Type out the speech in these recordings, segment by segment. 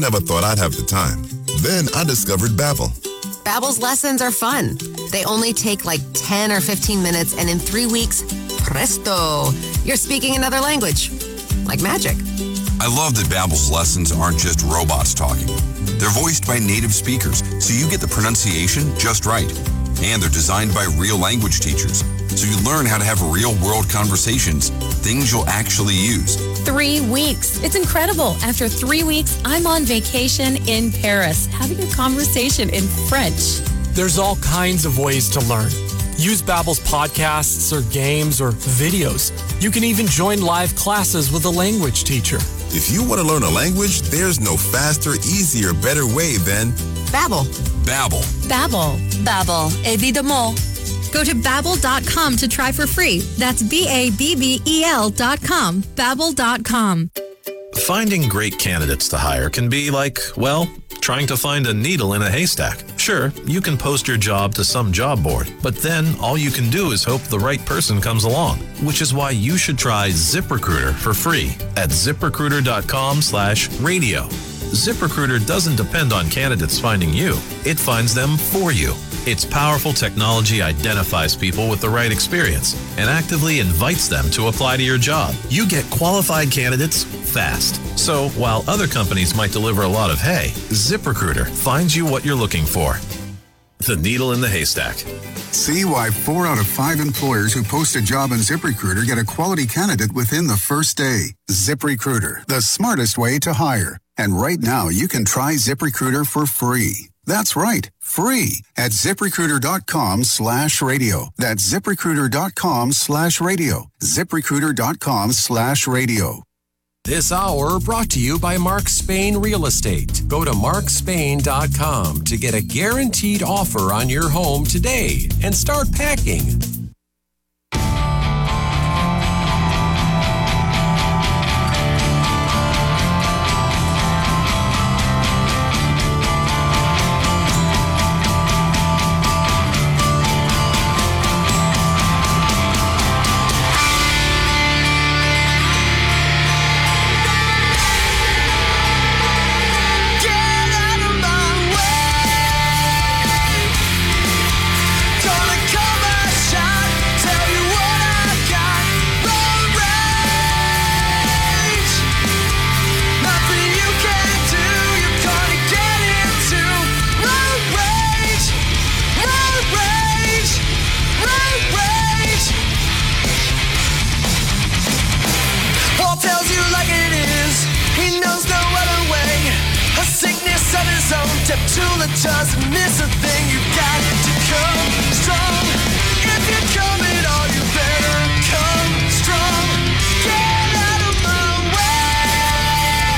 Never thought I'd have the time. Then I discovered Babbel. Babbel's lessons are fun. They only take like 10 or 15 minutes, and in 3 weeks, presto, you're speaking another language. Like magic. I love that Babbel's lessons aren't just robots talking. They're voiced by native speakers, so you get the pronunciation just right. And they're designed by real language teachers, so you learn how to have real-world conversations, things you'll actually use. 3 weeks. It's incredible. After 3 weeks, I'm on vacation in Paris, having a conversation in French. There's all kinds of ways to learn. Use Babbel's podcasts or games or videos. You can even join live classes with a language teacher. If you want to learn a language, there's no faster, easier, better way than Babbel. Babbel. Babbel. Babbel, évidemment. Go to Babbel.com to try for free. That's Babbel.com. Babbel.com. Finding great candidates to hire can be like, well, trying to find a needle in a haystack. Sure, you can post your job to some job board, but then all you can do is hope the right person comes along, which is why you should try ZipRecruiter for free at ZipRecruiter.com/radio. ZipRecruiter doesn't depend on candidates finding you. It finds them for you. Its powerful technology identifies people with the right experience and actively invites them to apply to your job. You get qualified candidates fast. So while other companies might deliver a lot of hay, ZipRecruiter finds you what you're looking for. The needle in the haystack. See why 4 out of 5 employers who post a job on ZipRecruiter get a quality candidate within the first day. ZipRecruiter, the smartest way to hire. And right now, you can try ZipRecruiter for free. That's right, free at ZipRecruiter.com/radio. That's ZipRecruiter.com/radio. ZipRecruiter.com/radio. This hour brought to you by Mark Spain Real Estate. Go to markspain.com to get a guaranteed offer on your home today and start packing. Doesn't miss a thing. You got to come strong. If you're coming, all you better come strong. Get out of my way.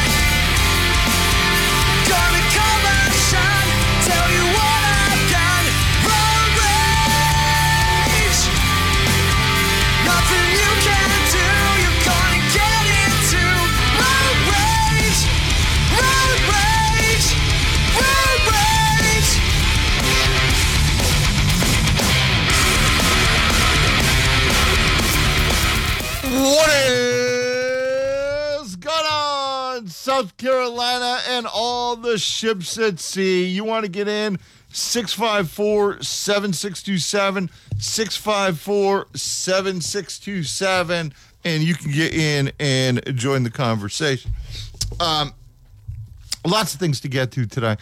Gonna come and shine. Tell you what I've got. Road rage. Nothing you can do. You're gonna get into road rage. Road rage. Road rage. What is going on, South Carolina and all the ships at sea? You want to get in? 654-7627, 654-7627, and you can get in and join the conversation. Lots of things to get to today.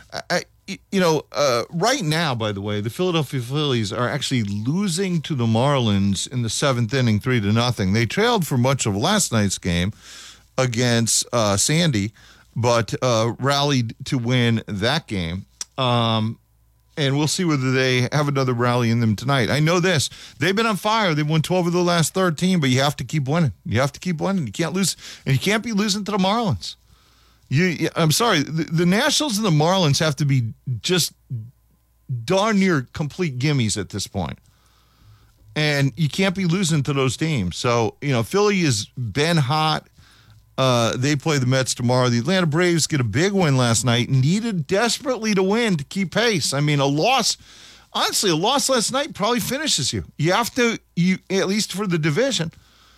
Right now, by the way, the Philadelphia Phillies are actually losing to the Marlins in the 7th inning, 3-0. They trailed for much of last night's game against Sandy, but rallied to win that game. And we'll see whether they have another rally in them tonight. I know this. They've been on fire. They've won 12 of the last 13, but you have to keep winning. You have to keep winning. You can't lose, and you can't be losing to the Marlins. I'm sorry. The Nationals and the Marlins have to be just darn near complete gimmies at this point. And you can't be losing to those teams. So, Philly has been hot. They play the Mets tomorrow. The Atlanta Braves get a big win last night. Needed desperately to win to keep pace. I mean, a loss last night probably finishes you. You have to, at least for the division,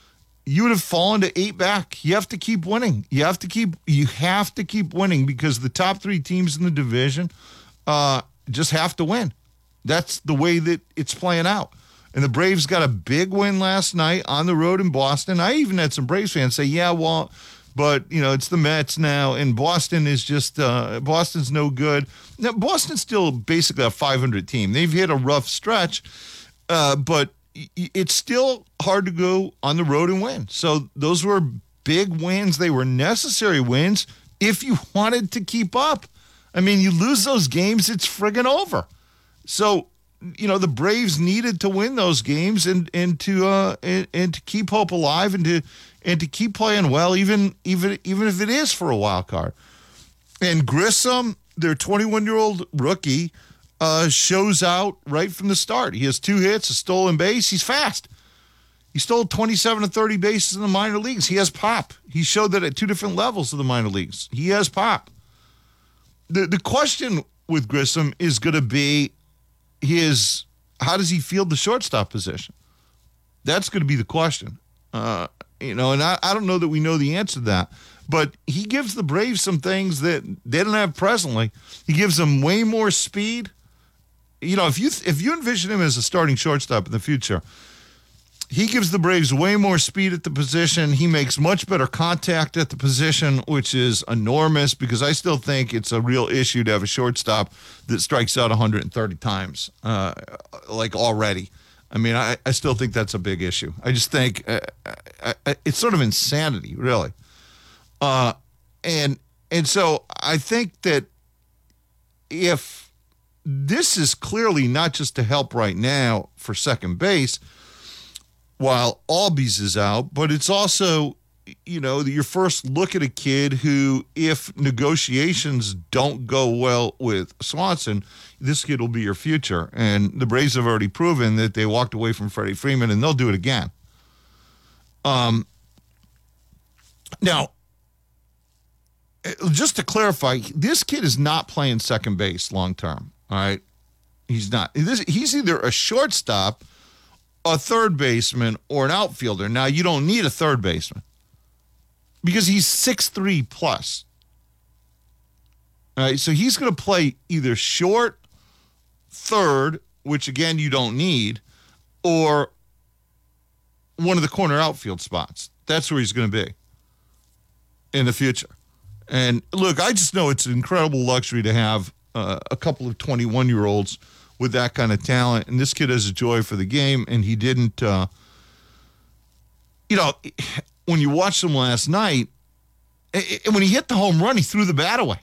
you would have fallen to 8 back. You have to keep winning. You have to keep winning because the top 3 teams in the division just have to win. That's the way that it's playing out. And the Braves got a big win last night on the road in Boston. I even had some Braves fans say, yeah, well, but, it's the Mets now, and Boston is just Boston's no good. Now, Boston's still basically a 500 team. They've hit a rough stretch, but it's still hard to go on the road and win. So those were big wins. They were necessary wins if you wanted to keep up. I mean, you lose those games, it's friggin' over. So, the Braves needed to win those games and to keep hope alive and to keep playing well, even if it is for a wild card. And Grissom, their 21-year-old rookie, shows out right from the start. He has 2 hits, a stolen base. He's fast. He stole 27 to 30 bases in the minor leagues. He has pop. He showed that at 2 different levels of the minor leagues. He has pop. The question with Grissom is going to be how does he field the shortstop position? That's going to be the question. And I don't know that we know the answer to that. But he gives the Braves some things that they don't have presently. He gives them way more speed. If you envision him as a starting shortstop in the future, he gives the Braves way more speed at the position. He makes much better contact at the position, which is enormous because I still think it's a real issue to have a shortstop that strikes out 130 times, already. I mean, I still think that's a big issue. I just think it's sort of insanity, really. And so I think that if this is clearly not just to help right now for second base while Albies is out, but it's also, your first look at a kid who, if negotiations don't go well with Swanson, this kid will be your future. And the Braves have already proven that they walked away from Freddie Freeman, and they'll do it again. Now, just to clarify, this kid is not playing second base long term. All right, he's not. He's either a shortstop, a third baseman, or an outfielder. Now, you don't need a third baseman because he's 6'3 plus. All right, so he's going to play either short, third, which again you don't need, or one of the corner outfield spots. That's where he's going to be in the future. And look, I just know it's an incredible luxury to have a couple of 21-year-olds with that kind of talent. And this kid has a joy for the game, and he didn't, when you watched him last night, when he hit the home run, he threw the bat away.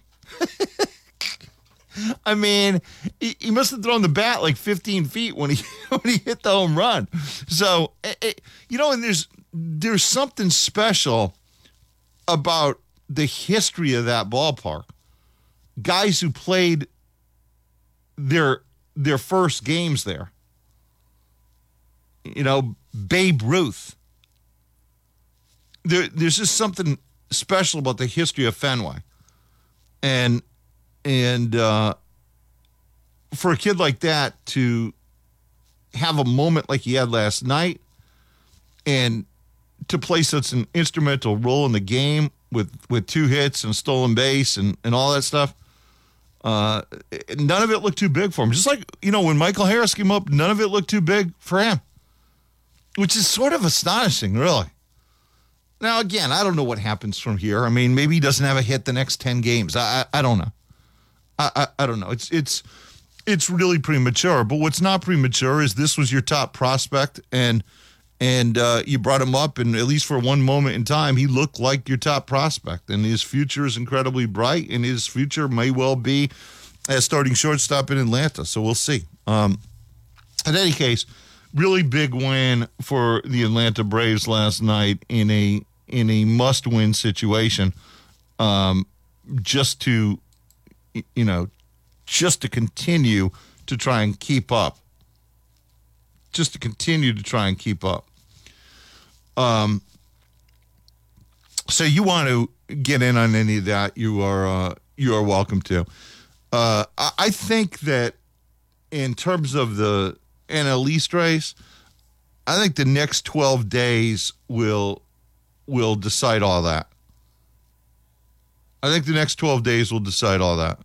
I mean, he must have thrown the bat like 15 feet when he hit the home run. So, and there's something special about the history of that ballpark. Guys who played their first games there. Babe Ruth. There's just something special about the history of Fenway. And for a kid like that to have a moment like he had last night and to play such an instrumental role in the game with 2 hits and a stolen base and all that stuff, none of it looked too big for him. Just like, when Michael Harris came up, none of it looked too big for him, which is sort of astonishing, really. Now, again, I don't know what happens from here. I mean, maybe he doesn't have a hit the next 10 games. I don't know. I don't know. It's really premature. But what's not premature is this was your top prospect, and you brought him up, and at least for one moment in time, he looked like your top prospect. And his future is incredibly bright, and his future may well be as starting shortstop in Atlanta. So we'll see. In any case, really big win for the Atlanta Braves last night in a must-win situation, just to continue to try and keep up. Just to continue to try and keep up. So you want to get in on any of that, you are welcome to. I think that in terms of the NL East race, I think the next 12 days will will decide all that. I think the next 12 days will decide all that.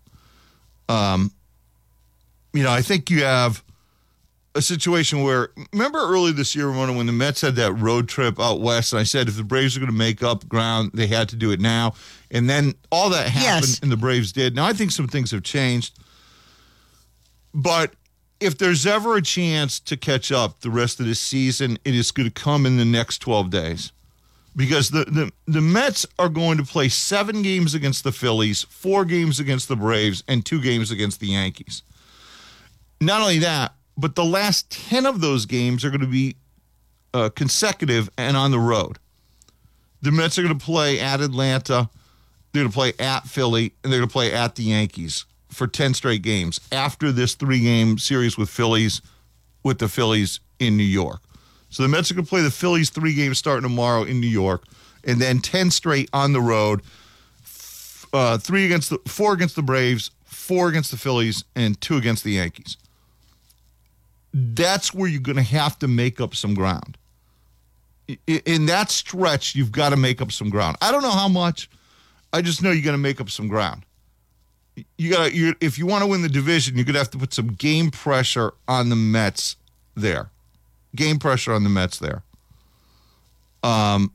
I think you have a situation where, remember early this year when the Mets had that road trip out west, and I said if the Braves are going to make up ground, they had to do it now. And then all that happened, and the Braves did. Now, I think some things have changed. But if there's ever a chance to catch up the rest of this season, it is going to come in the next 12 days. Because the Mets are going to play 7 games against the Phillies, 4 games against the Braves, and 2 games against the Yankees. Not only that, but the last 10 of those games are going to be consecutive and on the road. The Mets are going to play at Atlanta, they're going to play at Philly, and they're going to play at the Yankees for 10 straight games after this 3-game series with the Phillies in New York. So the Mets are going to play the Phillies 3 games starting tomorrow in New York, and then 10 straight on the road, 4 against the Braves, 4 against the Phillies, and 2 against the Yankees. That's where you're going to have to make up some ground. In that stretch, you've got to make up some ground. I don't know how much. I just know you're going to make up some ground. If you want to win the division, you're going to have to put some game pressure on the Mets there. Game pressure on the Mets there. And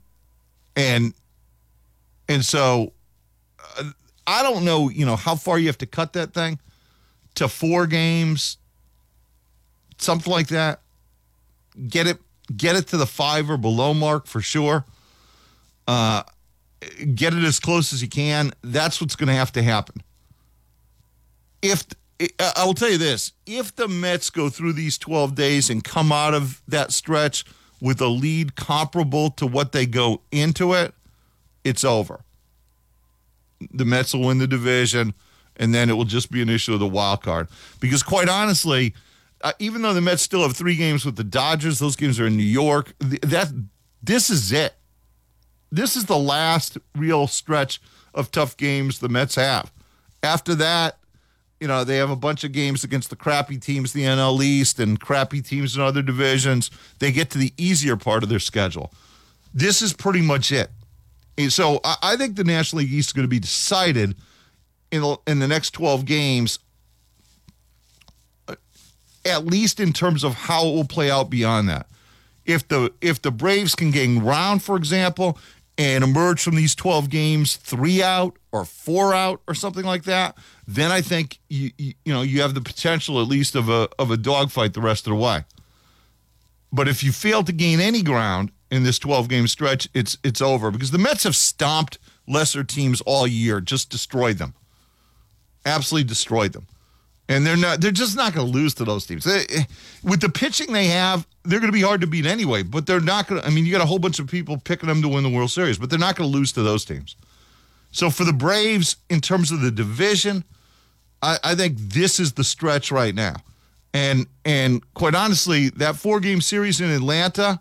so I don't know, how far you have to cut that thing to 4 games, something like that. Get it to the 5 or below mark for sure. Get it as close as you can. That's what's going to have to happen. I will tell you this, if the Mets go through these 12 days and come out of that stretch with a lead comparable to what they go into it, it's over. The Mets will win the division, and then it will just be an issue of the wild card. Because quite honestly, even though the Mets still have 3 games with the Dodgers, those games are in New York, this is it. This is the last real stretch of tough games the Mets have. After that, they have a bunch of games against the crappy teams, the NL East, and crappy teams in other divisions. They get to the easier part of their schedule. This is pretty much it. And so I think the National League East is going to be decided in the next 12 games, at least in terms of how it will play out beyond that. If the Braves can gain ground, for example, and emerge from these 12 games 3 out or 4 out or something like that, then I think you have the potential at least of a dogfight the rest of the way. But if you fail to gain any ground in this 12-game stretch, it's over, because the Mets have stomped lesser teams all year, just destroyed them, absolutely destroyed them, and they're just not going to lose to those teams. With the pitching they have, they're going to be hard to beat anyway. But they're not going to. I mean, you got a whole bunch of people picking them to win the World Series, but they're not going to lose to those teams. So for the Braves, in terms of the division, I think this is the stretch right now. And quite honestly, that 4-game series in Atlanta,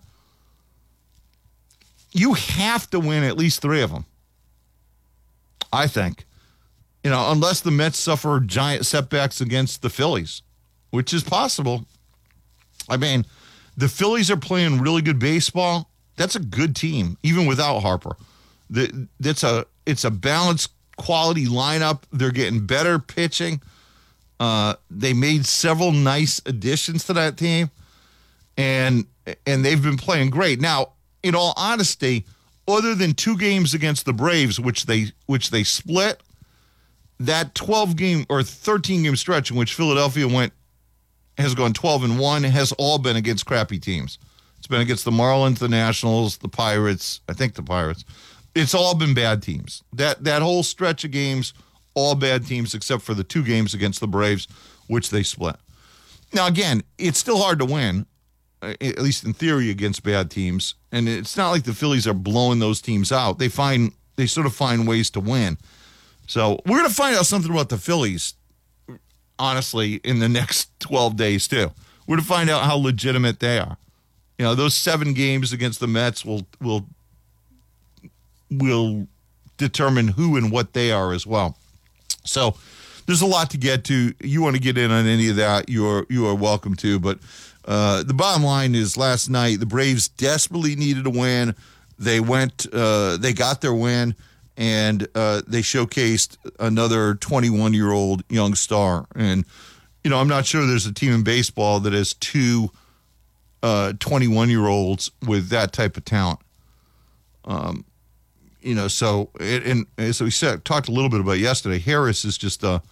you have to win at least 3 of them, I think. Unless the Mets suffer giant setbacks against the Phillies, which is possible. I mean, the Phillies are playing really good baseball. That's a good team, even without Harper. It's a balanced, quality lineup. They're getting better pitching. They made several nice additions to that team, and they've been playing great. Now, in all honesty, other than 2 games against the Braves, which they split, that 12-game or 13-game stretch in which Philadelphia has gone 12-1 has all been against crappy teams. It's been against the Marlins, the Nationals, the Pirates. I think the Pirates. It's all been bad teams. That whole stretch of games, all bad teams except for the 2 games against the Braves, which they split. Now, again, it's still hard to win, at least in theory, against bad teams. And it's not like the Phillies are blowing those teams out. They sort of find ways to win. So we're going to find out something about the Phillies, honestly, in the next 12 days, too. We're going to find out how legitimate they are. Those 7 games against the Mets will determine who and what they are as well. So there's a lot to get to. You want to get in on any of that, you are welcome to. But the bottom line is last night, the Braves desperately needed a win. They went, they got their win, and they showcased another 21-year-old young star. And, I'm not sure there's a team in baseball that has two 21-year-olds with that type of talent. So we talked a little bit about yesterday. Harris is just an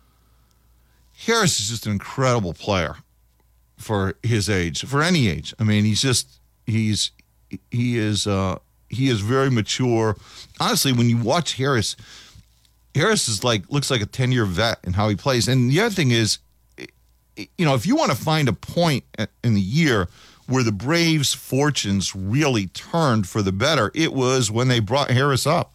incredible player for his age, for any age. I mean, he is very mature. Honestly, when you watch Harris is looks like a 10-year vet in how he plays. And the other thing is, if you want to find a point in the year where the Braves' fortunes really turned for the better, it was when they brought Harris up.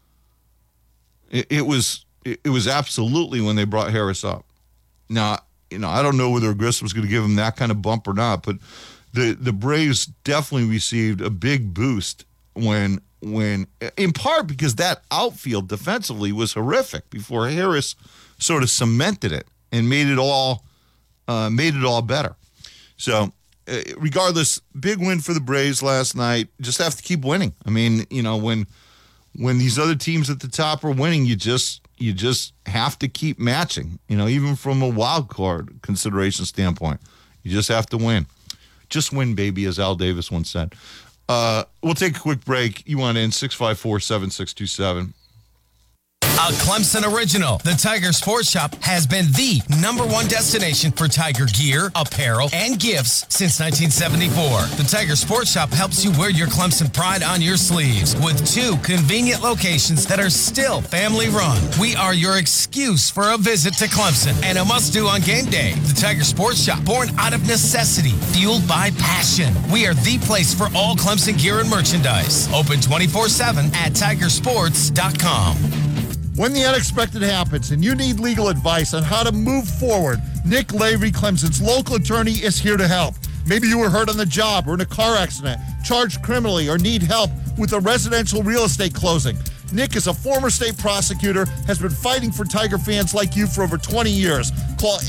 It was absolutely when they brought Harris up. Now, I don't know whether Grissom was going to give him that kind of bump or not, but the Braves definitely received a big boost when in part because that outfield defensively was horrific before Harris sort of cemented it and made it all better. So, regardless, big win for the Braves last night. Just have to keep winning. I mean, when these other teams at the top are winning, you just have to keep matching. Even from a wild card consideration standpoint, you just have to win. Just win, baby, as Al Davis once said. We'll take a quick break. You want in 654-7627. A Clemson original, the Tiger Sports Shop has been the #1 destination for Tiger gear, apparel, and gifts since 1974. The Tiger Sports Shop helps you wear your Clemson pride on your sleeves with 2 convenient locations that are still family run. We are your excuse for a visit to Clemson and a must-do on game day. The Tiger Sports Shop, born out of necessity, fueled by passion. We are the place for all Clemson gear and merchandise. Open 24/7 at tigersports.com. When the unexpected happens and you need legal advice on how to move forward, Nick Lavery, Clemson's local attorney, is here to help. Maybe you were hurt on the job or in a car accident, charged criminally, or need help with a residential real estate closing. Nick is a former state prosecutor, has been fighting for Tiger fans like you for over 20 years. Call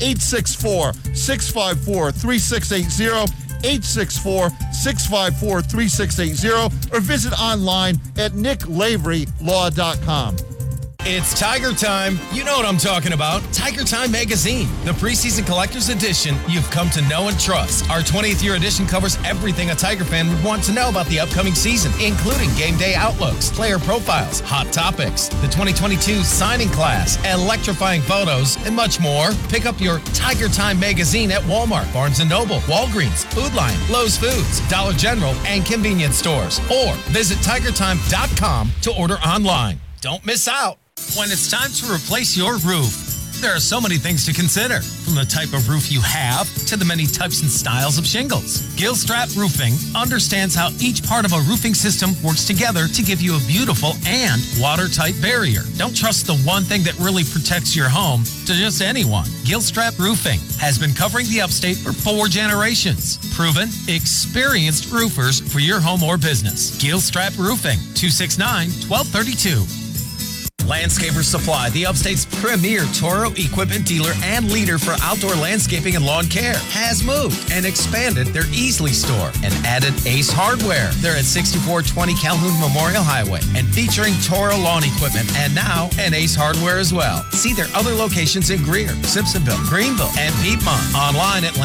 864-654-3680, 864-654-3680, or visit online at nicklaverylaw.com. It's Tiger Time. You know what I'm talking about. Tiger Time Magazine, the preseason collector's edition you've come to know and trust. Our 20th year edition covers everything a Tiger fan would want to know about the upcoming season, including game day outlooks, player profiles, hot topics, the 2022 signing class, electrifying photos, and much more. Pick up your Tiger Time Magazine at Walmart, Barnes & Noble, Walgreens, Food Lion, Lowe's Foods, Dollar General, and convenience stores. Or visit tigertime.com to order online. Don't miss out. When it's time to replace your roof, there are so many things to consider, from the type of roof you have to the many types and styles of shingles. Gilstrap Roofing understands how each part of a roofing system works together to give you a beautiful and watertight barrier. Don't trust the one thing that really protects your home to just anyone. Gilstrap Roofing has been covering the upstate for 4 generations. Proven, experienced roofers for your home or business. Gilstrap Roofing, 269-1232. Landscaper Supply, the upstate's premier Toro equipment dealer and leader for outdoor landscaping and lawn care, has moved and expanded their Easley store and added Ace Hardware. They're at 6420 Calhoun Memorial Highway and featuring Toro lawn equipment and now an Ace Hardware as well. See their other locations in Greer, Simpsonville, Greenville, and Piedmont. Online at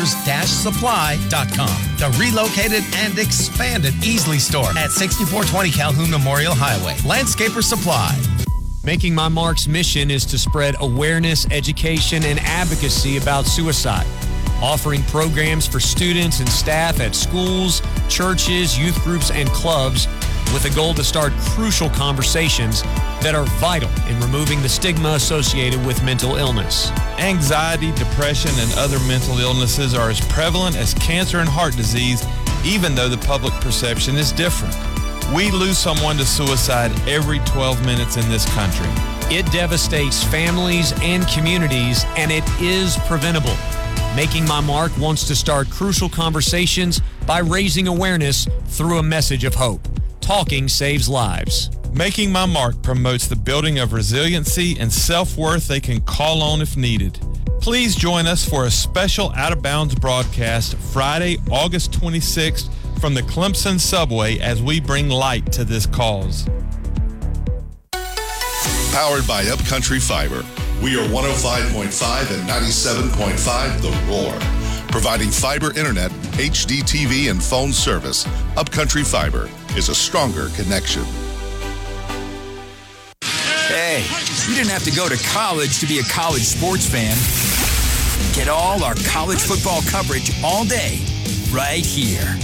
landscapers-supply.com. The relocated and expanded Easley store at 6420 Calhoun Memorial Highway. Landscaper Supply. Making My Mark's mission is to spread awareness, education, and advocacy about suicide, offering programs for students and staff at schools, churches, youth groups, and clubs with a goal to start crucial conversations that are vital in removing the stigma associated with mental illness. Anxiety, depression, and other mental illnesses are as prevalent as cancer and heart disease, even though the public perception is different. We lose someone to suicide every 12 minutes in this country. It devastates families and communities, and it is preventable. Making My Mark wants to start crucial conversations by raising awareness through a message of hope. Talking saves lives. Making My Mark promotes the building of resiliency and self-worth they can call on if needed. Please join us for a special Out of Bounds broadcast Friday, August 26th, from the Clemson subway as we bring light to this cause. Powered by Upcountry Fiber. We are 105.5 and 97.5 The Roar. Providing fiber internet, HD TV, and phone service, Upcountry Fiber is a stronger connection. Hey, you didn't have to go to college to be a college sports fan. Get all our college football coverage all day, right here.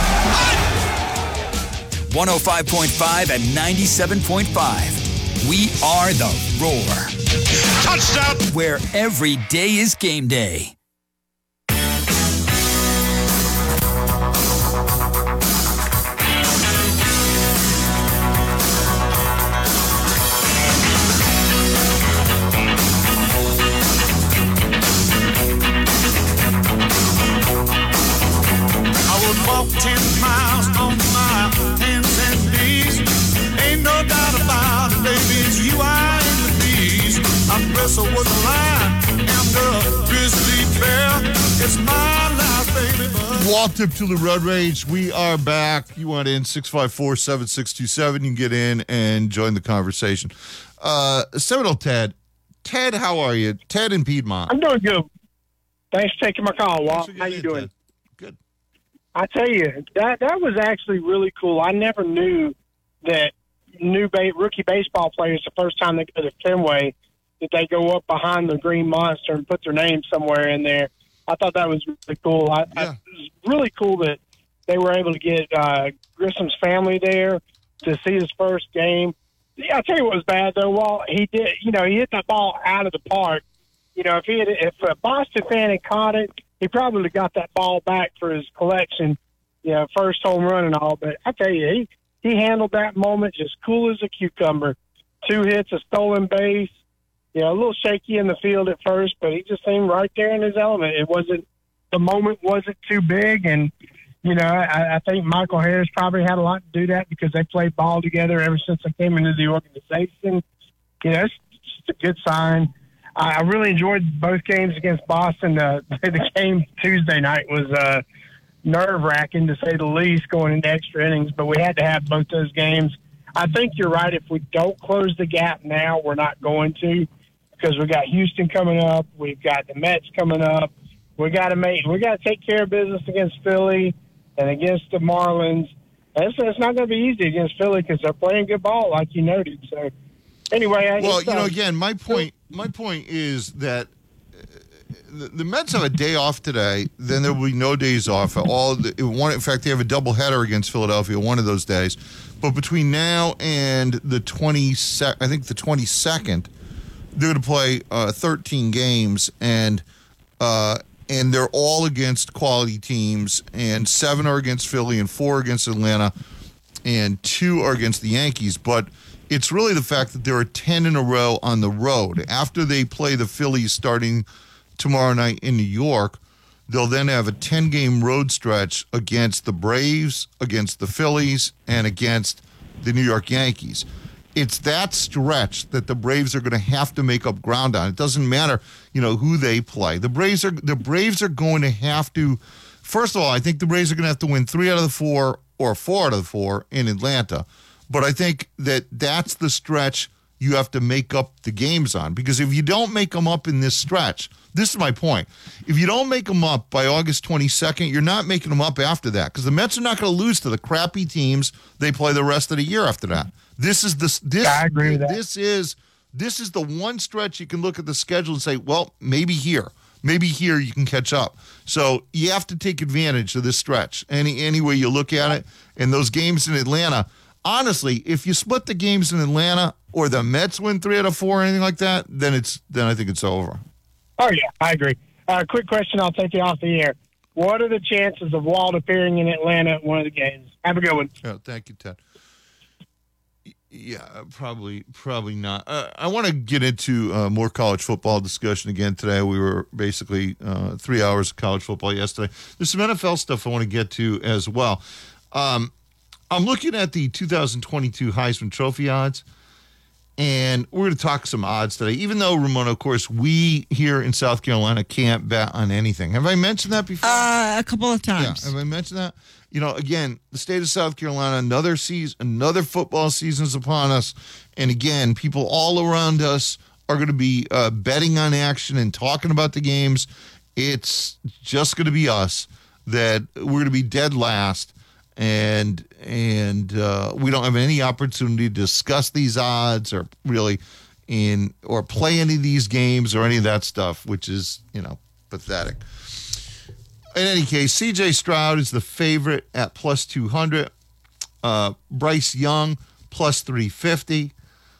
105.5 and 97.5. We are The Roar. Touchdown! Where every day is game day. Walk 10 miles on my hands and knees. Ain't no doubt about it, baby, it's you I in the bees. I wrestle with a lion and a grizzly bear. It's my life, baby. Wall Tip to the Road Rage. We are back. You want in 654-7627. You can get in and join the conversation. Seminole Ted. Ted, how are you? Ted in Piedmont. I'm doing good. Thanks for taking my call, Walt. How you doing? Ted. Good. I tell you, that was actually really cool. I never knew that rookie baseball players, the first time they go to Fenway, that they go up behind the Green Monster and put their name somewhere in there. I thought that was really cool. It was really cool that they were able to get Grissom's family there to see his first game. Yeah, I'll tell you what was bad, though, Walt. He hit that ball out of the park. If a Boston fan had caught it, he probably would have got that ball back for his collection, first home run and all. But I tell you, he handled that moment just cool as a cucumber. 2 hits, a stolen base. A little shaky in the field at first, but he just seemed right there in his element. The moment wasn't too big, and I think Michael Harris probably had a lot to do that because they played ball together ever since I came into the organization. It's just a good sign. I really enjoyed both games against Boston. The game Tuesday night was nerve-wracking, to say the least, going into extra innings, but we had to have both those games. I think you're right. If we don't close the gap now, we're not going to, because we got Houston coming up. We've got the Mets coming up. We got to take care of business against Philly and against the Marlins. It's not going to be easy against Philly because they're playing good ball, like you noted. So, anyway, again, my point is that the Mets have a day off today. Then there will be no days off. In fact, they have a doubleheader against Philadelphia one of those days. But between now and the 22nd, they're going to play 13 games, and they're all against quality teams, and 7 are against Philly, and 4 against Atlanta, and 2 are against the Yankees. But it's really the fact that there are 10 in a row on the road. After they play the Phillies starting tomorrow night in New York, they'll then have a 10-game road stretch against the Braves, against the Phillies, and against the New York Yankees. It's that stretch that the Braves are going to have to make up ground on. It doesn't matter, who they play. The Braves are going to have to. First of all, I think the Braves are going to have to win 3 out of the 4 or 4 out of the 4 in Atlanta. But I think that's the stretch you have to make up the games on. Because if you don't make them up in this stretch, this is my point. If you don't make them up by August 22nd, you're not making them up after that. Because the Mets are not going to lose to the crappy teams they play the rest of the year after that. I agree with that. This is the one stretch you can look at the schedule and say, well, maybe here you can catch up. So you have to take advantage of this stretch any way you look at it. And those games in Atlanta, honestly, if you split the games in Atlanta or the Mets win 3 out of 4 or anything like that, then I think it's over. Oh yeah, I agree. Quick question, I'll take you off the air. What are the chances of Walt appearing in Atlanta at one of the games? Have a good one. Oh, thank you, Ted. Yeah, probably not. I want to get into more college football discussion again today. We were basically 3 hours of college football yesterday. There's some NFL stuff I want to get to as well. I'm looking at the 2022 Heisman Trophy odds, And we're going to talk some odds today, even though, Ramona, of course, we here in South Carolina can't bet on anything. Have I mentioned that before? A couple of times. Yeah, have I mentioned that? You know, again, the state of South Carolina, another football season is upon us. And again, people all around us are going to be betting on action and talking about the games. It's just going to be us that we're going to be dead last. And we don't have any opportunity to discuss these odds or really or play any of these games or any of that stuff, which is, pathetic. In any case, C.J. Stroud is the favorite at plus 200. Bryce Young plus 350.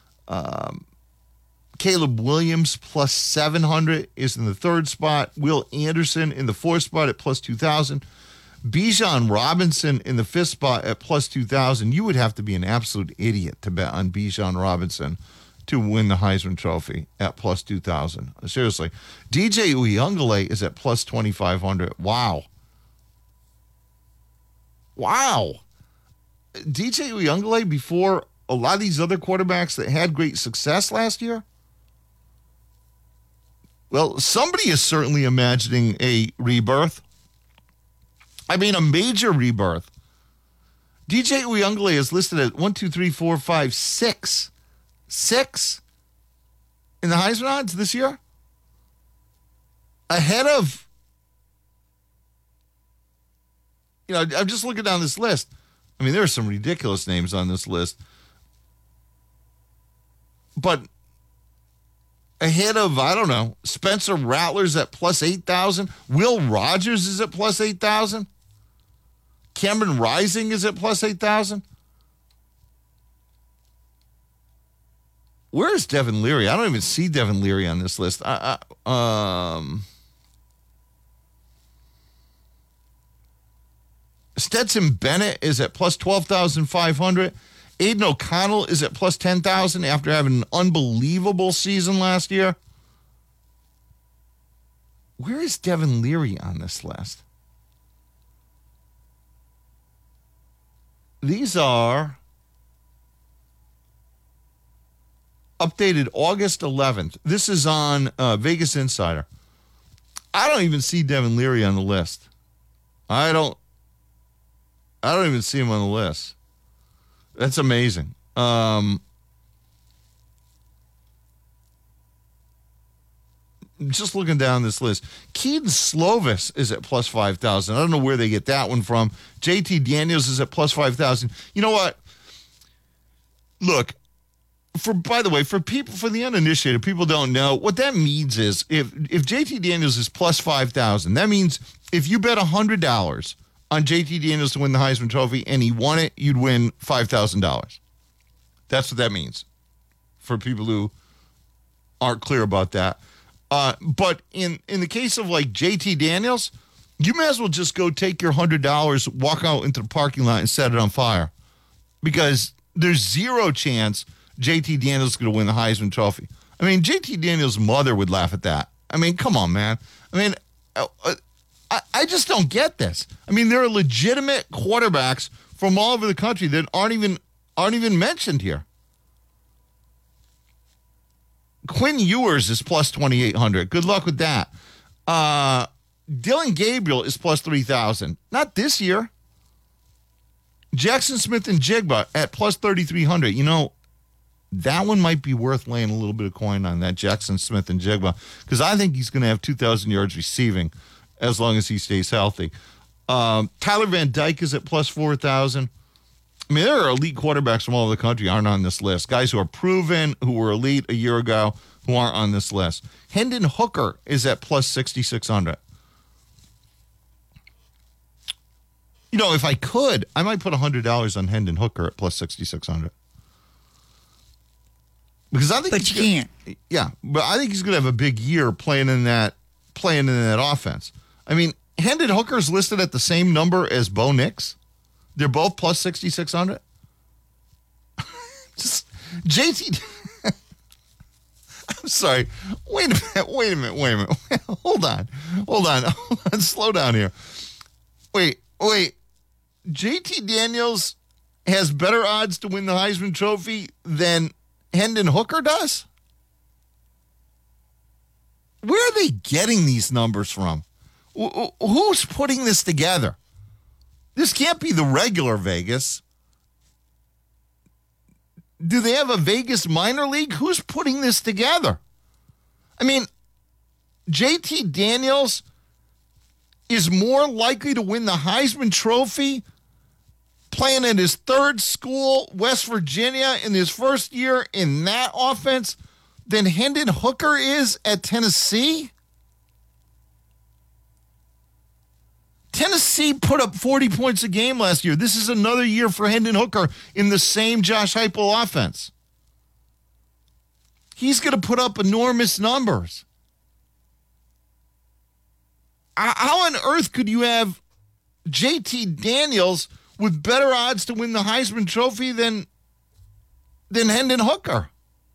Caleb Williams plus 700 is in the third spot. Will Anderson in the fourth spot at plus 2,000. Bijan Robinson in the fifth spot at plus 2,000. You would have to be an absolute idiot to bet on Bijan Robinson to win the Heisman Trophy at plus 2,000. Seriously. DJ Uyunglele is at plus 2,500. Wow. DJ Uyunglele before a lot of these other quarterbacks that had great success last year? Well, somebody is certainly imagining a rebirth. I mean, a major rebirth. DJ Uyunglele is listed at 1, 2, 3, 4, 5, 6. 6 in the Heisman odds this year? Ahead of, I'm just looking down this list. I mean, there are some ridiculous names on this list. But ahead of, I don't know, Spencer Rattler's at plus 8,000. Will Rogers is at plus 8,000. Cameron Rising is at plus 8,000. Where is Devin Leary? I don't even see Devin Leary on this list. Stetson Bennett is at plus 12,500. Aiden O'Connell is at plus 10,000 after having an unbelievable season last year. Where is Devin Leary on this list? These are updated August 11th. This is on Vegas Insider. I don't even see Devin Leary on the list. I don't even see him on the list. That's amazing. Just looking down this list. Keaton Slovis is at plus 5,000. I don't know where they get that one from. JT Daniels is at plus 5,000. You know what? Look, by the way, for the uninitiated, people don't know, what that means is if JT Daniels is plus 5,000, that means if you bet $100 on JT Daniels to win the Heisman Trophy and he won it, you'd win $5,000. That's what that means for people who aren't clear about that. But in the case of like JT Daniels, you may as well just go take your $100, walk out into the parking lot and set it on fire, because there's zero chance JT Daniels is going to win the Heisman Trophy. I mean, JT Daniels' mother would laugh at that. I mean, come on, man. I mean, I just don't get this. I mean, there are legitimate quarterbacks from all over the country that aren't even mentioned here. Quinn Ewers is plus 2,800. Good luck with that. Dylan Gabriel is plus 3,000. Not this year. Jackson Smith and Jigba at plus 3,300. You know, that one might be worth laying a little bit of coin on, that Jackson Smith and Jigba, because I think he's going to have 2,000 yards receiving as long as he stays healthy. Tyler Van Dyke is at plus 4,000. I mean, there are elite quarterbacks from all over the country aren't on this list. Guys who are proven, who were elite a year ago, who aren't on this list. Hendon Hooker is at plus 6,600. You know, if I could, I might put $100 on Hendon Hooker at plus 6,600. Because I think, but you can't. Yeah, but I think he's going to have a big year playing in that offense. I mean, Hendon Hooker's listed at the same number as Bo Nix. They're both plus 6,600. Just JT. I'm sorry. Wait a minute. Hold on. Slow down here. Wait. JT Daniels has better odds to win the Heisman Trophy than Hendon Hooker does? Where are they getting these numbers from? Who's putting this together? This can't be the regular Vegas. Do they have a Vegas minor league? Who's putting this together? I mean, JT Daniels is more likely to win the Heisman Trophy playing at his third school, West Virginia, in his first year in that offense than Hendon Hooker is at Tennessee? Tennessee put up 40 points a game last year. This is another year for Hendon Hooker in the same Josh Heupel offense. He's going to put up enormous numbers. How on earth could you have JT Daniels with better odds to win the Heisman Trophy than Hendon Hooker?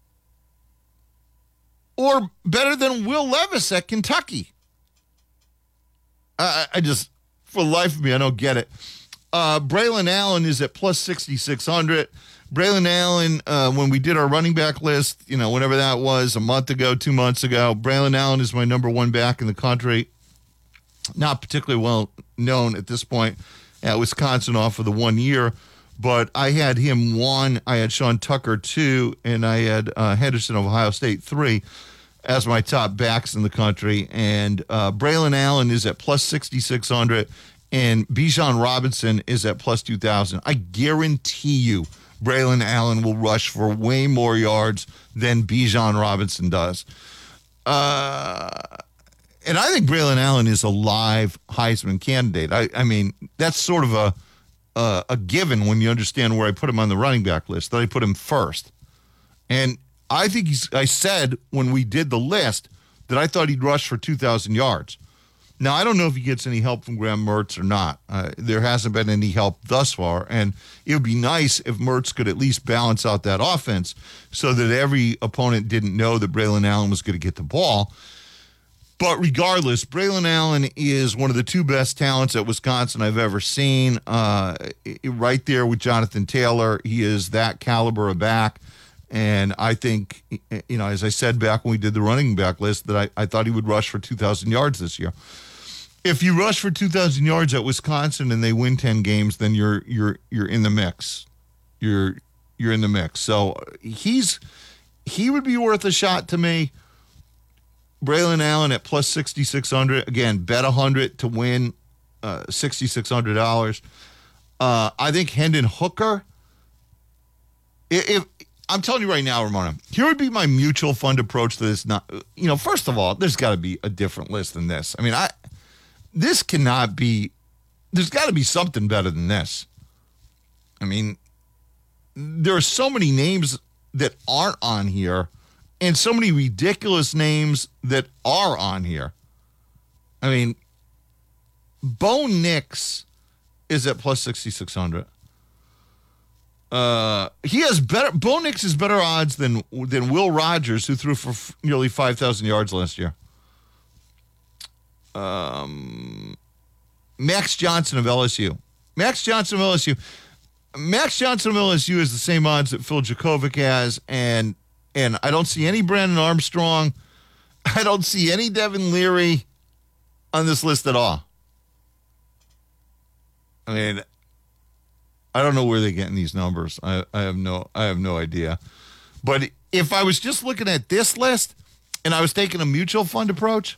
Or better than Will Levis at Kentucky? I just, for the life of me, I don't get it. Braylon Allen is at plus 6,600. Braylon Allen, when we did our running back list, whenever that was, a month ago, 2 months ago, Braylon Allen is my number one back in the country. Not particularly well known at this point at Wisconsin off of the 1 year, but I had him 1, I had Sean Tucker 2, and I had Henderson of Ohio State 3 as my top backs in the country. And Braylon Allen is at plus 6,600, and Bijan Robinson is at plus 2,000. I guarantee you Braylon Allen will rush for way more yards than Bijan Robinson does. And I think Braylon Allen is a live Heisman candidate. I mean, that's sort of a given when you understand where I put him on the running back list, that I put him first. And I think I said when we did the list that I thought he'd rush for 2,000 yards. Now, I don't know if he gets any help from Graham Mertz or not. There hasn't been any help thus far, and it would be nice if Mertz could at least balance out that offense so that every opponent didn't know that Braylon Allen was going to get the ball. But regardless, Braylon Allen is one of the 2 best talents at Wisconsin I've ever seen. Right there with Jonathan Taylor, he is that caliber of back. And I think, as I said back when we did the running back list, that I thought he would rush for 2,000 yards this year. If you rush for 2,000 yards at Wisconsin and they win 10 games, then you're in the mix. You're in the mix. So he would be worth a shot to me. Braylon Allen at plus 6,600. Again, bet 100 to win $6,600. I think Hendon Hooker. If I'm telling you right now, Ramona, here would be my mutual fund approach to this. Not, first of all, there's got to be a different list than this. I mean, this cannot be. There's got to be something better than this. I mean, there are so many names that aren't on here. And so many ridiculous names that are on here. I mean, Bo Nix is at plus 6,600. He has better. Bo Nix has better odds than Will Rogers, who threw for nearly 5,000 yards last year. Max Johnson of LSU. Max Johnson of LSU is the same odds that Phil Djokovic has, and I don't see any Brandon Armstrong. I don't see any Devin Leary on this list at all. I mean, I don't know where they're getting these numbers. I have no idea. But if I was just looking at this list and I was taking a mutual fund approach,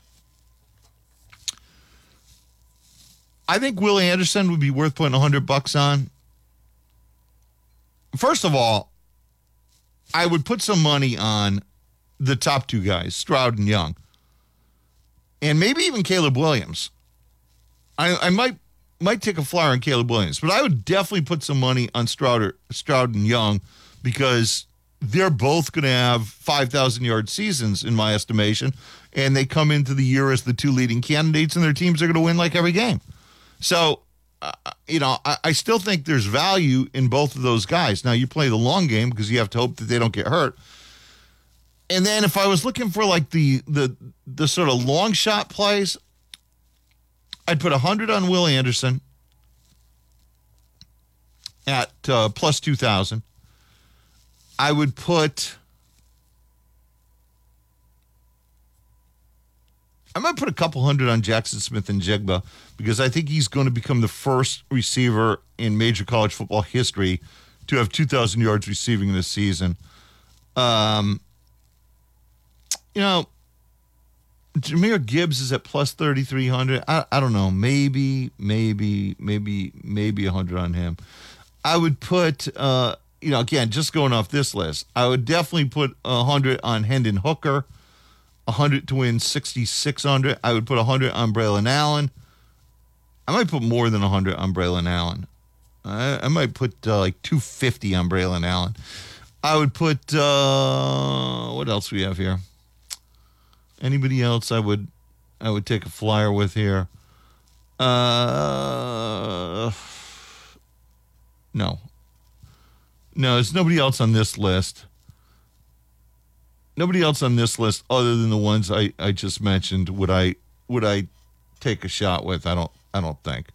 I think Will Anderson would be worth putting $100 on. First of all, I would put some money on the top 2 guys, Stroud and Young. And maybe even Caleb Williams. I might take a flyer on Caleb Williams, but I would definitely put some money on Stroud and Young because they're both going to have 5,000-yard seasons in my estimation, and they come into the year as the 2 leading candidates, and their teams are going to win like every game. So, I still think there's value in both of those guys. Now, you play the long game because you have to hope that they don't get hurt. And then if I was looking for like the sort of long shot plays, I'd put 100 on Will Anderson at plus 2,000. I would put I might put a couple hundred on Jackson Smith-Njigba because I think he's going to become the first receiver in major college football history to have 2,000 yards receiving this season. Jahmyr Gibbs is at plus 3,300. I don't know. Maybe 100 on him. I would put, again, just going off this list, I would definitely put 100 on Hendon Hooker, 100 to win 6,600. I would put 100 on Braylon Allen. I might put more than 100 on Braylon Allen. I might put like 250 on Braylon Allen. I would put, what else we have here? Anybody else I would take a flyer with here? No, there's nobody else on this list. Nobody else on this list other than the ones I just mentioned would I take a shot with. I don't think.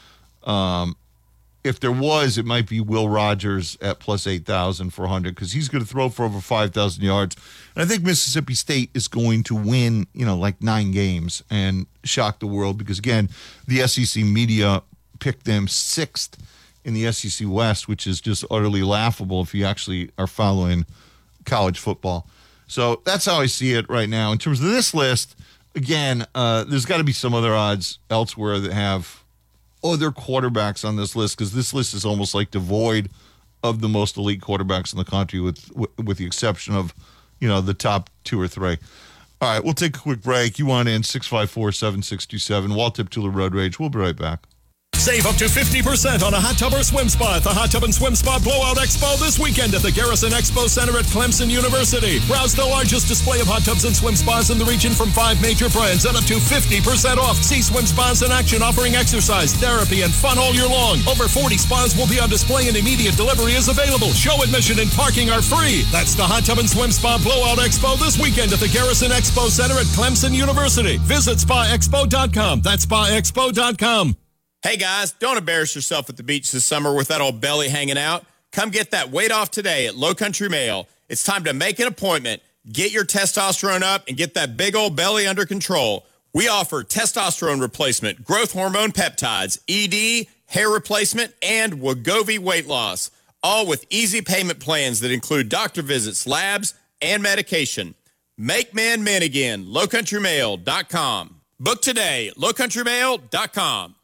If there was, it might be Will Rogers at plus 8,000 for 100 because he's going to throw for over 5,000 yards. And I think Mississippi State is going to win, like 9 games and shock the world because, again, the SEC media picked them 6th in the SEC West, which is just utterly laughable if you actually are following college football. So that's how I see it right now. In terms of this list, again, there's got to be some other odds elsewhere that have other quarterbacks on this list because this list is almost like devoid of the most elite quarterbacks in the country with the exception of, the top 2 or 3. All right, we'll take a quick break. You want in 654-7627. Walt Tip-Tula Road Rage. We'll be right back. Save up to 50% on a hot tub or swim spa at the Hot Tub and Swim Spa Blowout Expo this weekend at the Garrison Expo Center at Clemson University. Browse the largest display of hot tubs and swim spas in the region from 5 major brands at up to 50% off. See swim spas in action offering exercise, therapy, and fun all year long. Over 40 spas will be on display and immediate delivery is available. Show admission and parking are free. That's the Hot Tub and Swim Spa Blowout Expo this weekend at the Garrison Expo Center at Clemson University. Visit SpaExpo.com. That's SpaExpo.com. Hey guys, don't embarrass yourself at the beach this summer with that old belly hanging out. Come get that weight off today at Low Country Male. It's time to make an appointment. Get your testosterone up and get that big old belly under control. We offer testosterone replacement, growth hormone peptides, ED, hair replacement, and Wegovy weight loss. All with easy payment plans that include doctor visits, labs, and medication. Make men men again. LowCountryMale.com. Book today at LowCountryMale.com.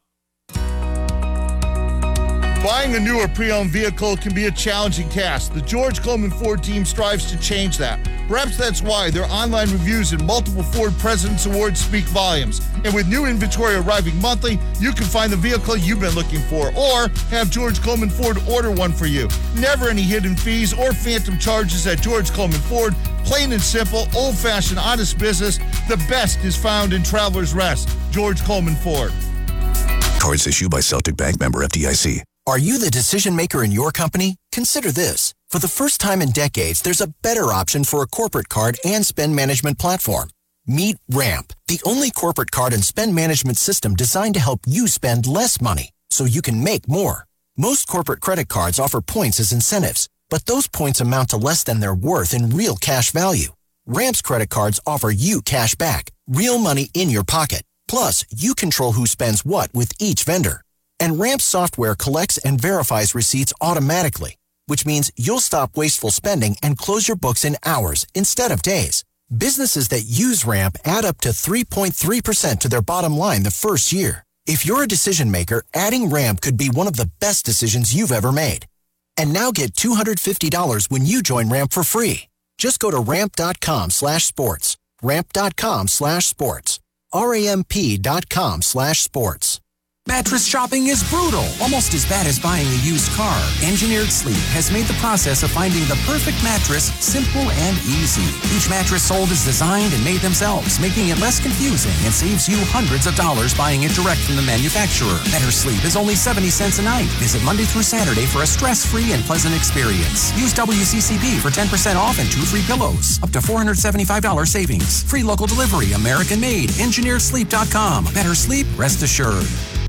Buying a new or pre-owned vehicle can be a challenging task. The George Coleman Ford team strives to change that. Perhaps that's why their online reviews and multiple Ford President's Awards speak volumes. And with new inventory arriving monthly, you can find the vehicle you've been looking for or have George Coleman Ford order one for you. Never any hidden fees or phantom charges at George Coleman Ford. Plain and simple, old-fashioned, honest business. The best is found in Traveler's Rest. George Coleman Ford. Cards issued by Celtic Bank, member FDIC. Are you the decision maker in your company? Consider this. For the first time in decades, there's a better option for a corporate card and spend management platform. Meet Ramp, the only corporate card and spend management system designed to help you spend less money so you can make more. Most corporate credit cards offer points as incentives, but those points amount to less than their worth in real cash value. Ramp's credit cards offer you cash back, real money in your pocket. Plus, you control who spends what with each vendor. And Ramp software collects and verifies receipts automatically, which means you'll stop wasteful spending and close your books in hours instead of days. Businesses that use Ramp add up to 3.3% to their bottom line the first year. If you're a decision maker, adding Ramp could be one of the best decisions you've ever made. And now get $250 when you join Ramp for free. Just go to ramp.com/sports. Ramp.com/sports. RAMP.com/sports. Mattress shopping is brutal, almost as bad as buying a used car. Engineered Sleep has made the process of finding the perfect mattress simple and easy. Each mattress sold is designed and made themselves, making it less confusing and saves you hundreds of dollars buying it direct from the manufacturer. Better Sleep is only 70 cents a night. Visit Monday through Saturday for a stress-free and pleasant experience. Use WCCB for 10% off and 2 free pillows. Up to $475 savings. Free local delivery, American made. EngineeredSleep.com. Better sleep, rest assured.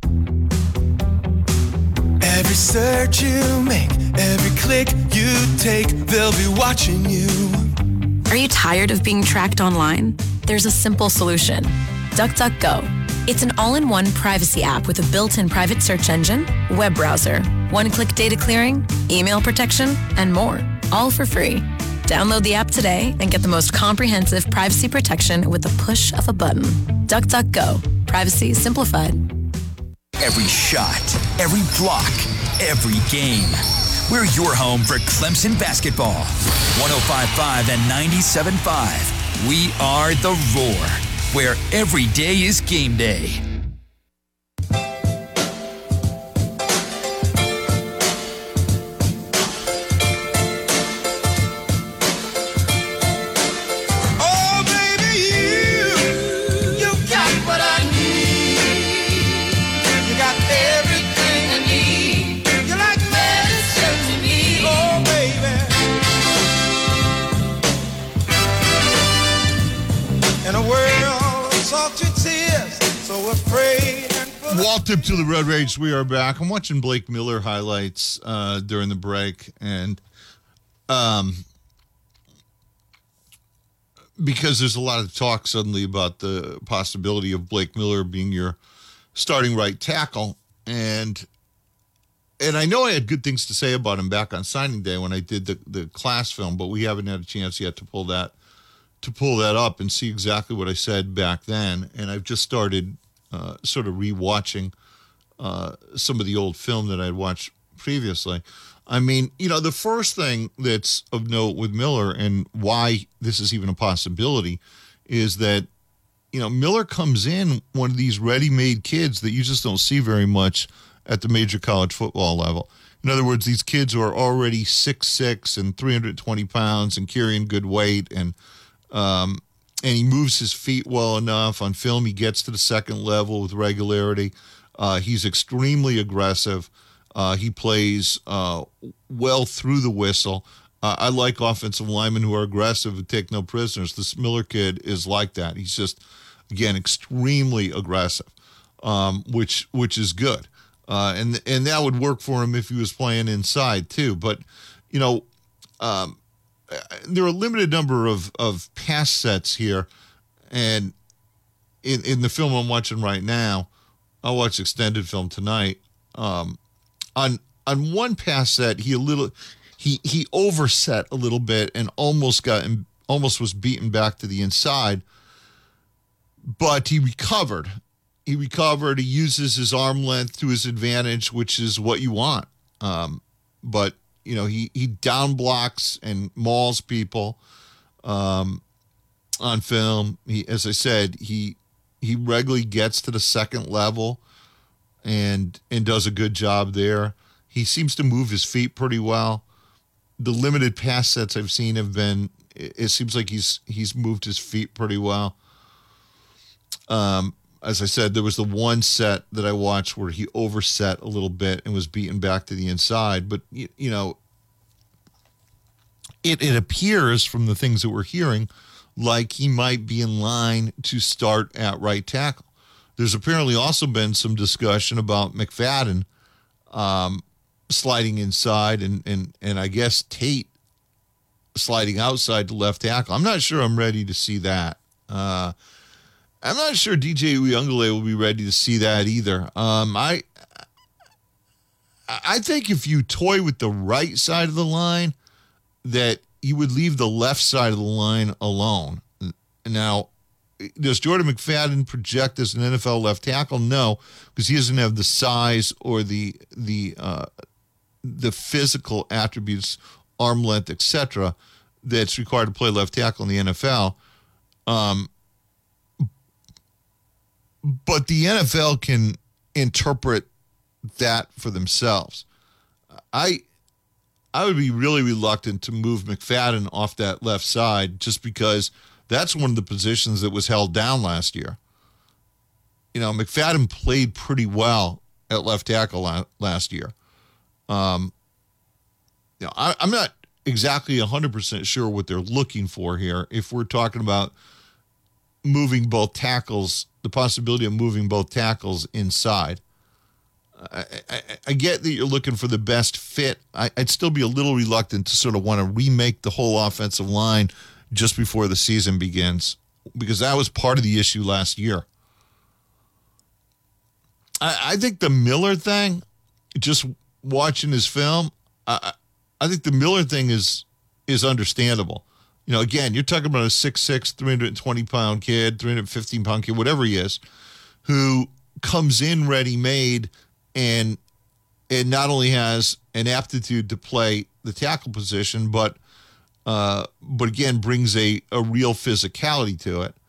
Every search you make, every click you take, they'll be watching you. Are you tired of being tracked online? There's a simple solution. DuckDuckGo. It's an all-in-one privacy app with a built-in private search engine, web browser, one-click data clearing, email protection, and more, all for free. Download the app today and get the most comprehensive privacy protection with the push of a button. DuckDuckGo. Privacy simplified. Every shot, every block, every game. We're your home for Clemson basketball. 105.5 and 97.5. We are The Roar, where every day is game day. Welcome to the Road Rage. We are back. I'm watching Blake Miller highlights during the break, and because there's a lot of talk suddenly about the possibility of Blake Miller being your starting right tackle, and I know I had good things to say about him back on signing day when I did the class film, but we haven't had a chance yet to pull that up and see exactly what I said back then, and I've just started sort of rewatching some of the old film that I'd watched previously. I mean, the first thing that's of note with Miller and why this is even a possibility is that, Miller comes in one of these ready-made kids that you just don't see very much at the major college football level. In other words, these kids who are already 6'6" and 320 pounds and carrying good weight, and he moves his feet well enough. On film, he gets to the second level with regularity. He's extremely aggressive. He plays well through the whistle. I like offensive linemen who are aggressive and take no prisoners. This Miller kid is like that. He's just, again, extremely aggressive, which is good. And that would work for him if he was playing inside too. But, there are a limited number of pass sets here. And in the film I'm watching right now, I'll watch extended film tonight. On one pass set, he overset a little bit and almost was beaten back to the inside, but he recovered. He uses his arm length to his advantage, which is what you want. But he down blocks and mauls people on film. As I said, he regularly gets to the second level and does a good job there. He seems to move his feet pretty well. The limited pass sets I've seen have been, it seems like he's moved his feet pretty well. As I said, there was the one set that I watched where he overset a little bit and was beaten back to the inside. But, it appears from the things that we're hearing like he might be in line to start at right tackle. There's apparently also been some discussion about McFadden sliding inside and I guess Tate sliding outside to left tackle. I'm not sure I'm ready to see that. I'm not sure DJ Uyunglele will be ready to see that either. I think if you toy with the right side of the line, that you would leave the left side of the line alone. Now, does Jordan McFadden project as an NFL left tackle? No, because he doesn't have the size or the physical attributes, arm length, etc., that's required to play left tackle in the NFL. But the NFL can interpret that for themselves. I would be really reluctant to move McFadden off that left side just because that's one of the positions that was held down last year. McFadden played pretty well at left tackle last year. I'm not exactly 100% sure what they're looking for here. If we're talking about moving both tackles, the possibility of moving both tackles inside. I get that you're looking for the best fit. I'd still be a little reluctant to sort of want to remake the whole offensive line just before the season begins, because that was part of the issue last year. I think the Miller thing, just watching his film, I think the Miller thing is understandable. You know, again, you're talking about a 6'6", 320-pound kid, 315-pound kid, whatever he is, who comes in ready-made and not only has an aptitude to play the tackle position, but again brings a real physicality to it.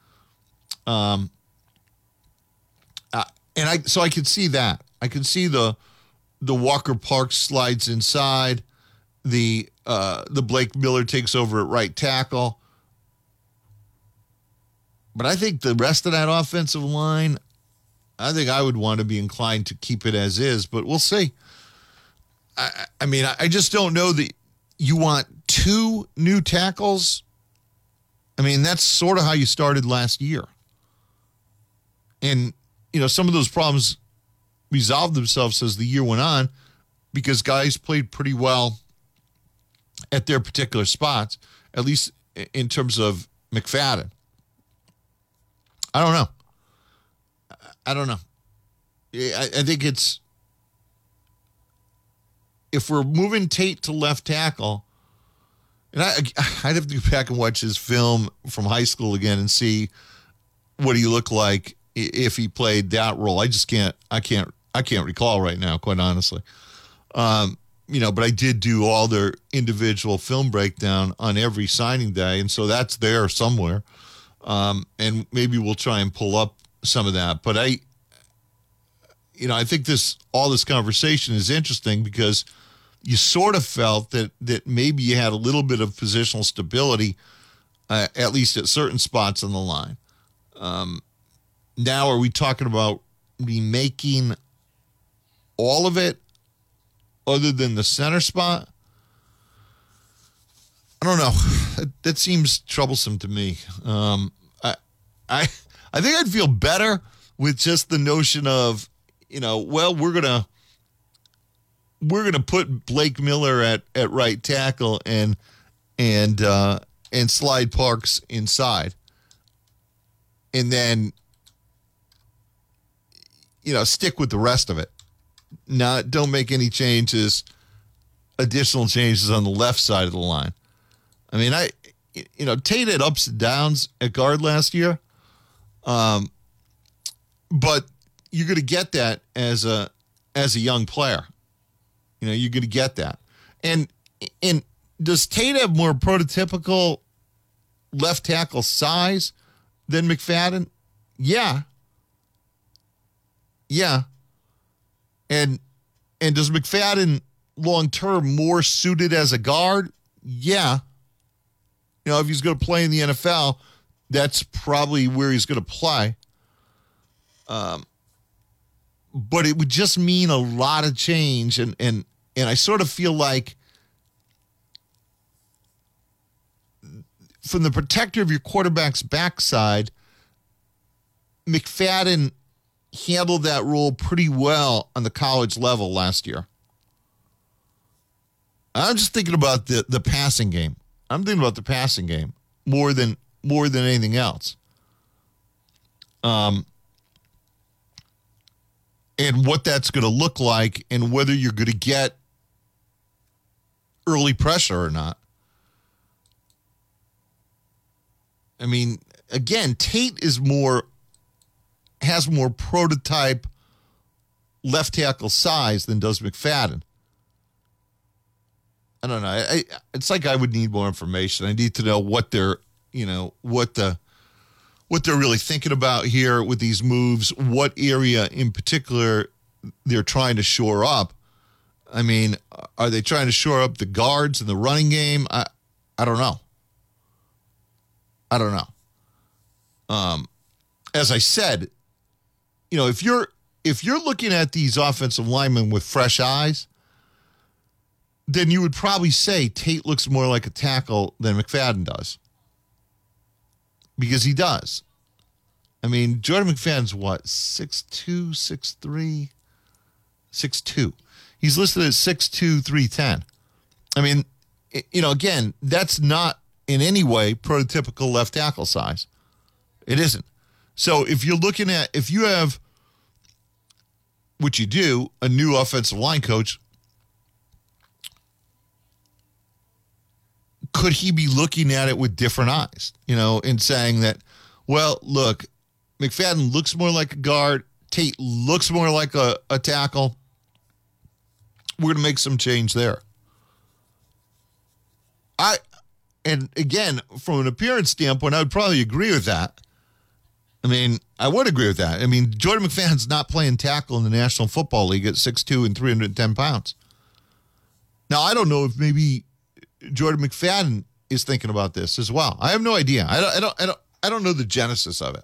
So I could see that. I could see the Walker Parks slides inside, the Blake Miller takes over at right tackle. But I think the rest of that offensive line, I think I would want to be inclined to keep it as is, but we'll see. I mean, I just don't know that you want 2 new tackles. I mean, that's sort of how you started last year. And, you know, some of those problems resolved themselves as the year went on because guys played pretty well at their particular spots, at least in terms of McFadden. I don't know. I think it's, if we're moving Tate to left tackle, and I'd have to go back and watch his film from high school again and see what he looked like if he played that role. I can't recall right now, quite honestly. You know, but I did do all their individual film breakdown on every signing day, and so that's there somewhere. And maybe we'll try and pull up some of that. But I think all this conversation is interesting because you sort of felt that maybe you had a little bit of positional stability, at least at certain spots on the line. Now, are we talking about remaking all of it other than the center spot? I don't know. That seems troublesome to me. I think I'd feel better with just the notion of, well, we're gonna put Blake Miller at right tackle and slide Parks inside, and then stick with the rest of it. Don't make any additional changes on the left side of the line. I mean, Tate had ups and downs at guard last year, but you're going to get that as a young player. You're going to get that. And does Tate have more prototypical left tackle size than McFadden? Yeah. And does McFadden long term more suited as a guard? Yeah. If he's going to play in the NFL, that's probably where he's going to play. But it would just mean a lot of change, and I sort of feel like from the protector of your quarterback's backside, McFadden handled that role pretty well on the college level last year. I'm just thinking about the passing game. I'm thinking about the passing game more than anything else. And what that's going to look like and whether you're going to get early pressure or not. I mean, again, Tate has more prototype left tackle size than does McFadden. I don't know. It's like I would need more information. I need to know what they're really thinking about here with these moves, what area in particular they're trying to shore up. I mean, are they trying to shore up the guards in the running game? I don't know. As I said, if you're looking at these offensive linemen with fresh eyes, then you would probably say Tate looks more like a tackle than McFadden does. Because he does. I mean, Jordan McFadden's what, 6'2", 6'3", 6'2". He's listed at 6'2", 310. I mean, again, that's not in any way prototypical left tackle size. It isn't. So if you have which you do, a new offensive line coach, could he be looking at it with different eyes, and saying that, well, look, McFadden looks more like a guard, Tate looks more like a tackle. We're going to make some change there. And again, from an appearance standpoint, I would probably agree with that. I mean, I would agree with that. I mean, Jordan McFadden's not playing tackle in the National Football League at 6'2" and 310 pounds. Now, I don't know if maybe Jordan McFadden is thinking about this as well. I have no idea. I don't know the genesis of it.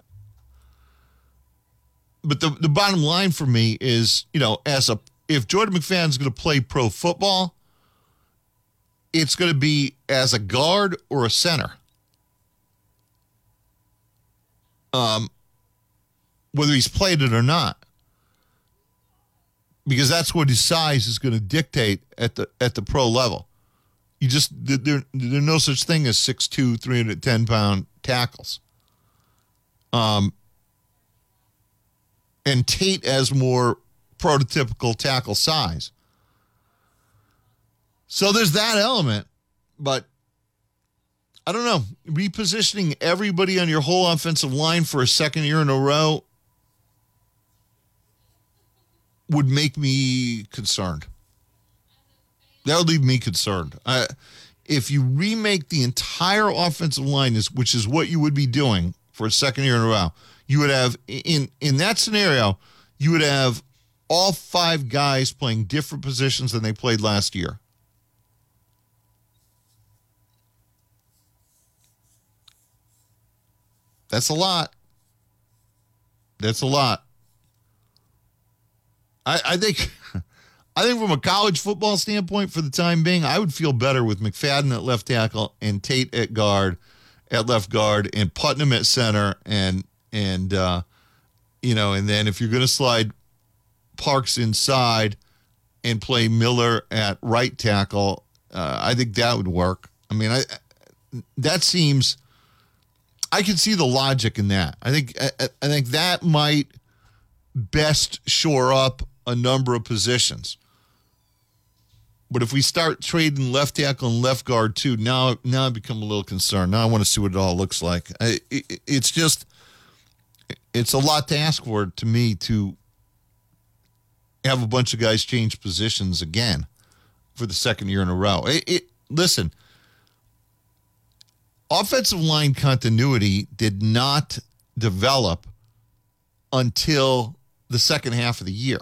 But the bottom line for me is, if Jordan McFadden's going to play pro football, it's going to be as a guard or a center. Whether he's played it or not. Because that's what his size is going to dictate at the pro level. There's no such thing as 6'2", 310-pound tackles. And Tate has more prototypical tackle size. So there's that element, but I don't know. Repositioning everybody on your whole offensive line for a second year in a row would make me concerned. That would leave me concerned. If you remake the entire offensive line, which is what you would be doing for a second year in a row, you would have, in that scenario, you would have all 5 guys playing different positions than they played last year. That's a lot. That's a lot. I think from a college football standpoint, for the time being, I would feel better with McFadden at left tackle and Tate at left guard, and Putnam at center, and then if you're going to slide Parks inside and play Miller at right tackle, I think that would work. I mean, that seems. I can see the logic in that. I think that might best shore up a number of positions. But if we start trading left tackle and left guard too, now I become a little concerned. Now I want to see what it all looks like. It's a lot to ask for to me to have a bunch of guys change positions again for the second year in a row. Listen. Offensive line continuity did not develop until the second half of the year.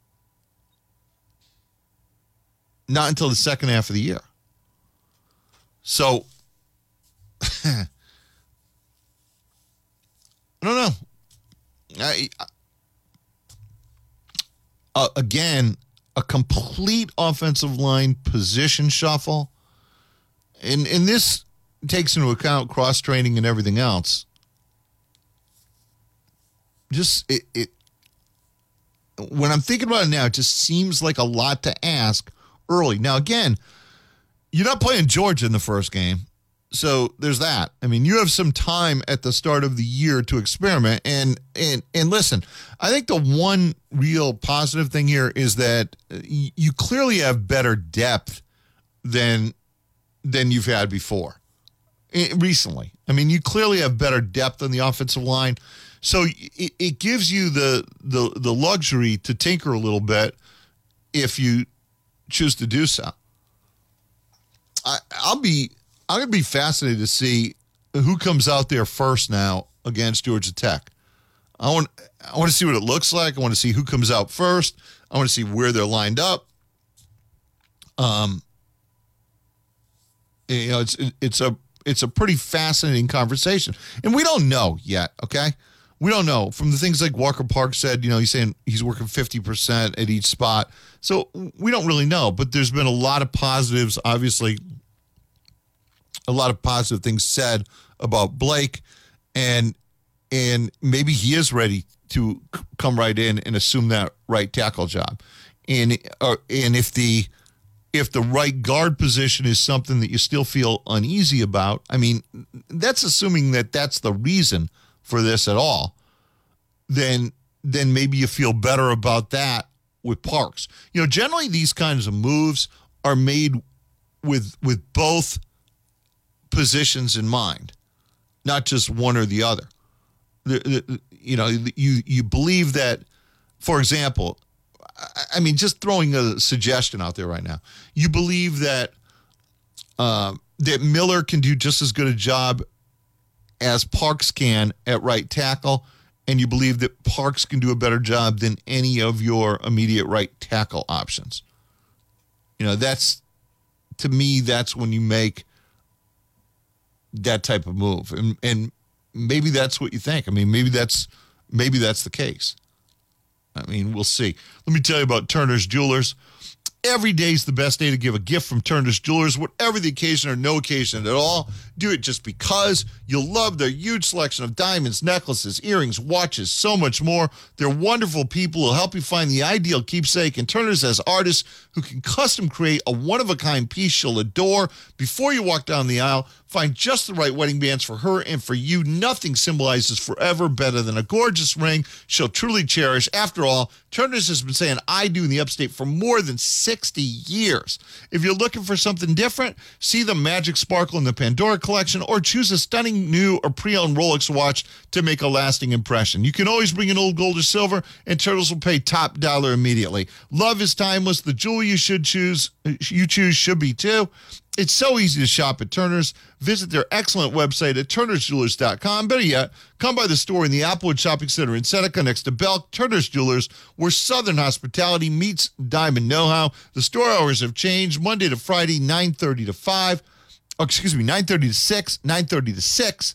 Not until the second half of the year. So, I don't know. Again, a complete offensive line position shuffle. And this takes into account cross-training and everything else. Just, when I'm thinking about it now, it just seems like a lot to ask early. Now, again, you're not playing Georgia in the first game, so there's that. I mean, you have some time at the start of the year to experiment. And listen, I think the one real positive thing here is that you clearly have better depth than you've had before. Recently. I mean, you clearly have better depth on the offensive line. So it gives you the luxury to tinker a little bit if you choose to do so. I'm going to be fascinated to see who comes out there first now against Georgia Tech. I want to see what it looks like. I want to see who comes out first. I want to see where they're lined up. It's a pretty fascinating conversation. And we don't know yet, okay? We don't know. From the things like Walker Park said, he's saying he's working 50% at each spot. So we don't really know. But there's been a lot of positives, obviously, a lot of positive things said about Blake. And maybe he is ready to come right in and assume that right tackle job. And if the right guard position is something that you still feel uneasy about, I mean, that's assuming that that's the reason for this at all, then maybe you feel better about that with Parks. Generally these kinds of moves are made with both positions in mind, not just one or the other. You believe that, for example, I mean, just throwing a suggestion out there right now, you believe that that Miller can do just as good a job as Parks can at right tackle, and you believe that Parks can do a better job than any of your immediate right tackle options. That's, to me, that's when you make that type of move. And maybe that's what you think. I mean, maybe that's the case. I mean, we'll see. Let me tell you about Turner's Jewelers. Every day is the best day to give a gift from Turner's Jewelers, whatever the occasion or no occasion at all. Do it just because. You'll love their huge selection of diamonds, necklaces, earrings, watches, so much more. They're wonderful people who will help you find the ideal keepsake, and Turner's has artists who can custom create a one-of-a-kind piece you'll adore. Before you walk down the aisle, find just the right wedding bands for her and for you. Nothing symbolizes forever better than a gorgeous ring she'll truly cherish. After all, Turner's has been saying I do in the upstate for more than 60 years. If you're looking for something different, see the Magic Sparkle in the Pandora collection or choose a stunning new or pre-owned Rolex watch to make a lasting impression. You can always bring in old gold or silver, and Turtles will pay top dollar immediately. Love is timeless. The jewel you choose should be too. It's so easy to shop at Turner's. Visit their excellent website at turnersjewelers.com. Better yet, come by the store in the Applewood Shopping Center in Seneca next to Belk. Turner's Jewelers, where Southern hospitality meets diamond know-how. The store hours have changed. Monday to Friday, 9:30 to 6, 9:30 to 6.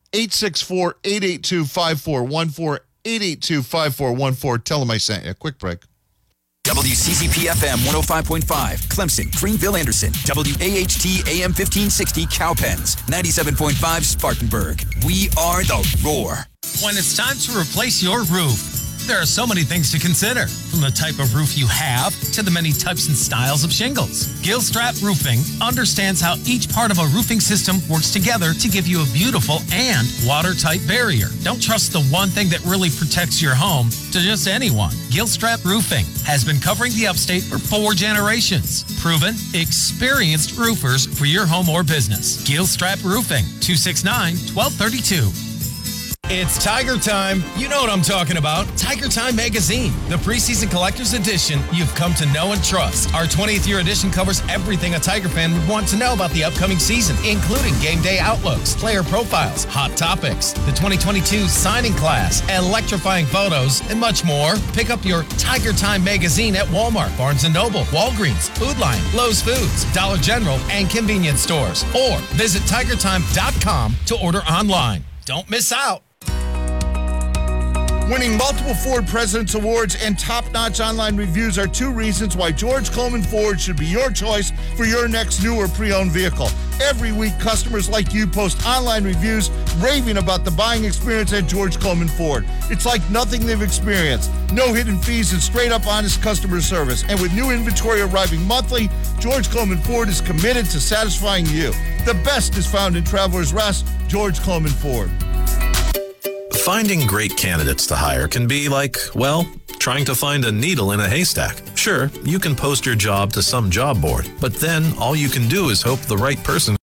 864-882-5414, 882-5414. Tell them I sent you. Quick break. WCCP-FM 105.5, Clemson, Greenville, Anderson. WAHT AM 1560, Cowpens. 97.5, Spartanburg. We are the Roar. When it's time to replace your roof, there are so many things to consider, from the type of roof you have to the many types and styles of shingles. Gilstrap Roofing understands how each part of a roofing system works together to give you a beautiful and watertight barrier. Don't trust the one thing that really protects your home to just anyone. Gilstrap Roofing has been covering the upstate for 4 generations. Proven, experienced roofers for your home or business. Gilstrap Roofing, 269-1232. It's Tiger Time. You know what I'm talking about. Tiger Time Magazine, the preseason collector's edition you've come to know and trust. Our 20th year edition covers everything a Tiger fan would want to know about the upcoming season, including game day outlooks, player profiles, hot topics, the 2022 signing class, electrifying photos, and much more. Pick up your Tiger Time Magazine at Walmart, Barnes & Noble, Walgreens, Food Lion, Lowe's Foods, Dollar General, and convenience stores. Or visit tigertime.com to order online. Don't miss out. Winning multiple Ford President's Awards and top-notch online reviews are 2 reasons why George Coleman Ford should be your choice for your next new or pre-owned vehicle. Every week, customers like you post online reviews raving about the buying experience at George Coleman Ford. It's like nothing they've experienced. No hidden fees and straight-up honest customer service. And with new inventory arriving monthly, George Coleman Ford is committed to satisfying you. The best is found in Traveler's Rest, George Coleman Ford. Finding great candidates to hire can be like, well, trying to find a needle in a haystack. Sure, you can post your job to some job board, but then all you can do is hope the right person